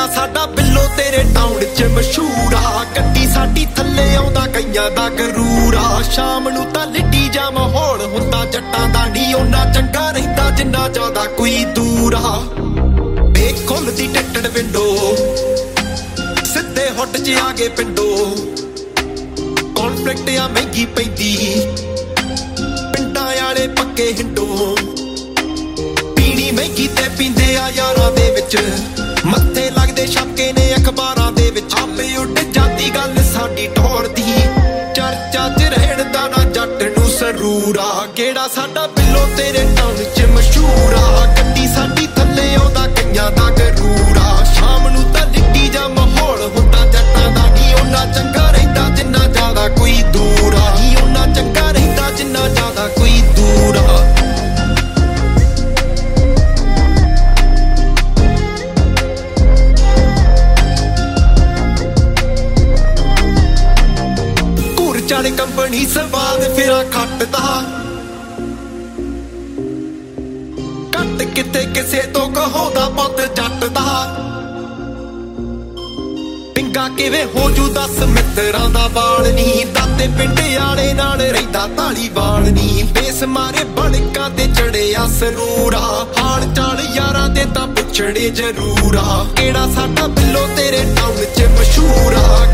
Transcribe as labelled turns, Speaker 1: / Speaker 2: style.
Speaker 1: ਕਿਹੜਾ ਸਾਡਾ ਬਿੱਲੋ ਤੇਰੇ ਟਾਊਨ 'ਚ ਮਸ਼ਹੂਰ ਆ। ਗੱਡੀ ਸਾਡੀ ਥੱਲੇ ਆਉਂਦਾ ਕਈਆਂ ਦਾ ਗਰੂਰ ਆ। ਸ਼ਾਮ ਨੂੰ ਤਾਂ ਲਿੱਡੀ ਜਾ ਮਾਹੌਲ ਹੁੰਦਾ ਜੱਟਾਂ ਦਾ ਨਹੀਂ ਓਨਾ ਚੰਗਾ ਰਹਿੰਦਾ ਜਿੰਨਾ ਜ਼ਿਆਦਾ ਕੋਈ ਦੂਰ ਆ। ਵੇਖ ਖੁੱਲਦੀ ਟਿੱਟੜ ਵਿੰਡੋ ਸਿੱਧੇ ਹੁੱਟ 'ਚ ਆ ਗਏ ਪਿੰਡੋ। ਕੌਨਫਲਿਕਟ ਆ ਮਹਿੰਗੀ ਪੈਂਦੀ ਪਿੰਡਾਂ ਵਾਲੇ ਪੱਕੇ ਹਿੰਡੋ। ਪੀਣੀ ਮਹਿੰਗੀ ਤੇ ਪੀਂਦੇ ਆ ਯਾਰਾਂ ਦੇ ਵਿੱਚ ਮੱਥੇ ਲੱਗਦੇ ਛਾਪੇ ਨੇ ਅਖਬਾਰਾਂ ਦੇ ਵਿੱਚ। ਆਪੇ ਉੱਡ ਜਾਂਦੀ ਗੱਲ ਸਾਡੀ ਟੌਰ ਦੀ ਚਰਚਾ 'ਚ ਰਹਿਣ ਦਾ ਨਾ ਜੱਟ ਨੂੰ ਸਰੂਰ ਆ। ਕਿਹੜਾ ਸਾਡਾ ਬਿੱਲੋ ਤੇਰੇ ਟਾਊਨ 'ਚ ਮਸ਼ਹੂਰ ਆ। ਗੱਡੀ ਸਾਡੀ ਥੱਲੇ ਆਉਂਦਾ ਕਈਆਂ ਦਾ ਗਰੂਰ ਆ। ਸ਼ਾਮ ਨੂੰ ਤਾਂ ਲਿੱਡੀ ਜਾ ਮਾਹੌਲ ਹੁੰਦਾ ਜੱਟਾਂ ਦਾ ਨਹੀਂ ਓਨਾ ਚੰਗਾ ਰਹਿੰਦਾ ਜਿੰਨਾ ਜ਼ਿਆਦਾ ਕੋਈ ਦੂਰ ਆ। ਨਹੀਂ ਓਨਾ ਚੰਗਾ ਰਹਿੰਦਾ ਜਿੰਨਾ ਜ਼ਿਆਦਾ ਕੋਈ ਦੂਰ ਆ। ਚਾਲੇ ਕੰਪਨੀ ਸਵਾਦ ਫਿਰਾ ਖੱਟਦਾ ਕੱਟ ਕਿਤੇ ਕਿਸੇ ਤੋਂ ਕਹੋਦਾ ਪੁੱਤ ਜੱਟ ਦਾ। ਪਿੰਗਾ ਕਿਵੇਂ ਹੋ ਜੂ ਦੱਸ ਮਿੱਤਰਾਂ ਦਾ ਵਾਲ ਨੀ। ਦਾਤੇ ਪਿੰਡ ਵਾਲੇ ਨਾਲ ਰਹਿੰਦਾ ਧਾਲੀਵਾਲ ਨੀ। ਬੇਸ ਮਾਰੇ ਬੜਕਾਂ ਤੇ ਚੜਿਆ ਸਰੂਰ ਆ। ਹਾਲ ਚਾਲ ਯਾਰਾਂ ਦੇ ਤਾਂ ਪੁੱਛਣੇ ਜ਼ਰੂਰ ਆ। ਕਿਹੜਾ ਸਾਡਾ ਬਿੱਲੋ ਤੇਰੇ ਟਾਊਨ 'ਚ ਮਸ਼ਹੂਰ ਆ।